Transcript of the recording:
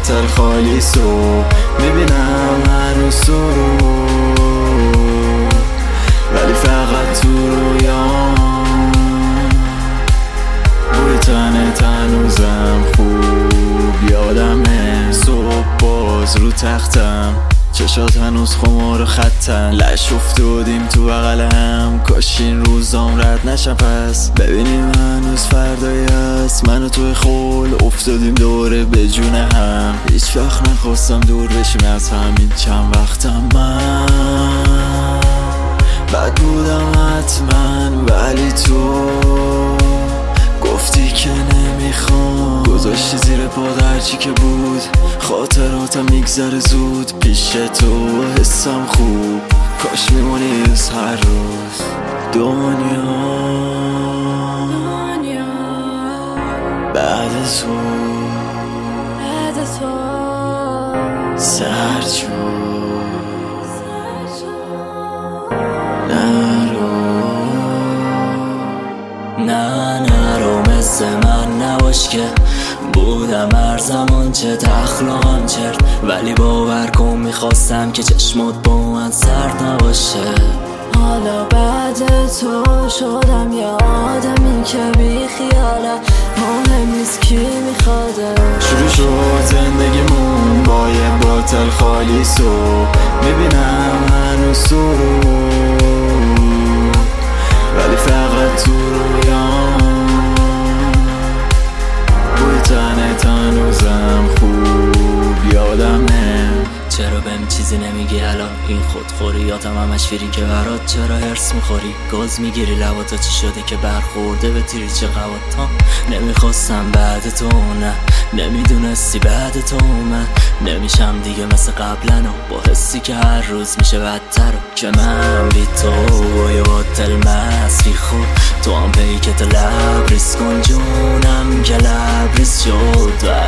باتل خالی صبح میبینم هنوز تو رو، ولی فقط تو رویام. بوی تنت هنوزم خوب یادمه. صبح باز رو تختم، چشات هنوز خمار و خطن. لش افتادیم تو بغلم، کاش این روزام رد نشم پس. ببینیم هنوز فردایی هست، من و توی خول افتادیم دوره به جون هم. هیچ وقت نخواستم دور بشیم از همین چند وقتم. من بد بودم حتما، ولی تو گفتی که نمیخوام. گذاشتی زیر پا هرچی که بود، خاطراتم میگذره زود. پیش تو حسم خوب، کاش میمونی از هر روز. دنیا بعد تو سرجون نرو مثل من نباش که بودم هر زمان چه تخلاقم چرت. ولی باور کن میخواستم که چشمات با من سرد نباشه. حالا بعد تو شدم یه آدمی که بی خیاله، مهم نیست کی میخواده. شروع شد زندگیمون با یه باتل خالی صبح میبینم هنوز تو رو، ولی فقط تو رویام. بوی تنت هنوزم خوب یادمه. چرا بهم چیزی نمیگی الان؟ این خودخوریاتم همش فیری که برات. چرا هرس میخوری؟ گاز میگیری لباتا چی شده که برخورده به تیری چه قوات؟ نمیخواستم بعد تو، نه نمیدونستی بعد تو من نمیشم دیگه مثل قبلا، و با حسی که هر روز میشه بدتر. که من بی تو با یه باتل مصری خود، تو هم پیکت لبریز کن جونم که لبریز شد.